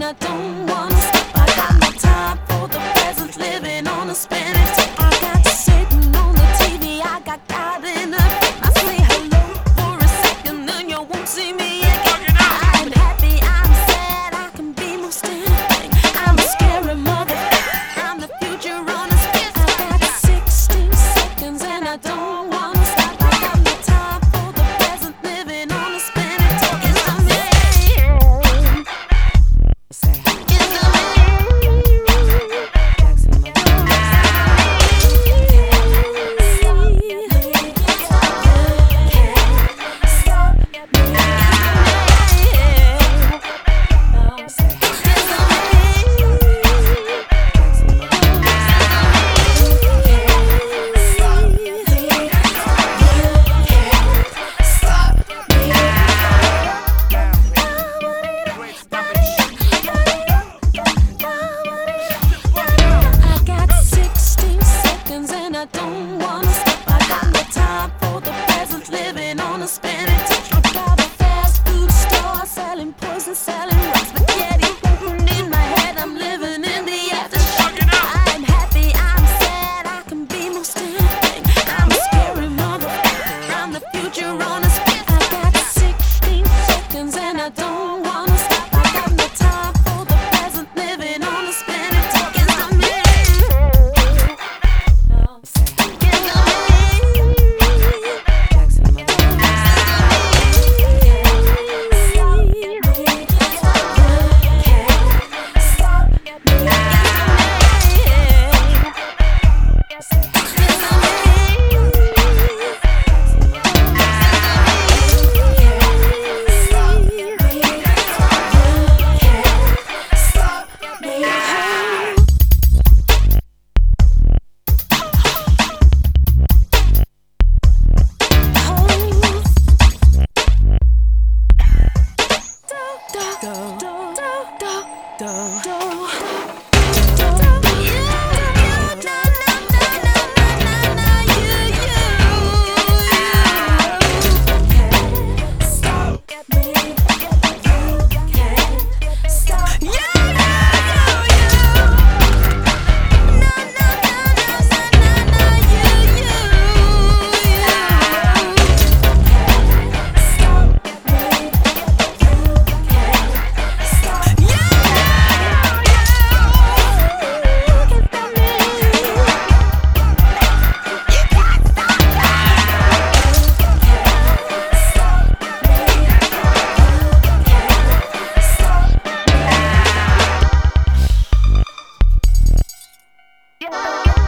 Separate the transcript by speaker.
Speaker 1: I don't wanna stop. I got no time for the present, living on a spinning top. I got sitting on the TV, I got God in a grip. I say hello for a second, and you won't see me again. I'm happy, I'm sad, I can be most anything. I'm a scary mother, I'm the future on a spin. I got 16 seconds, and I don't wanna stop. I got no time for the present, living on a spinning top. It's the man. I don't wanna stop. I got no time for the present, living on a spinning top. I got a fast food store selling poison, selling rock spaghetti in my head. I'm living in the aftershock. I'm happy, I'm sad, I can be most anything. I'm a scary mother, I'm the future on a spin. I got 16 seconds and I don't wanna stop. I got no time for the present, living on a spinning top. It's the man. Yeah.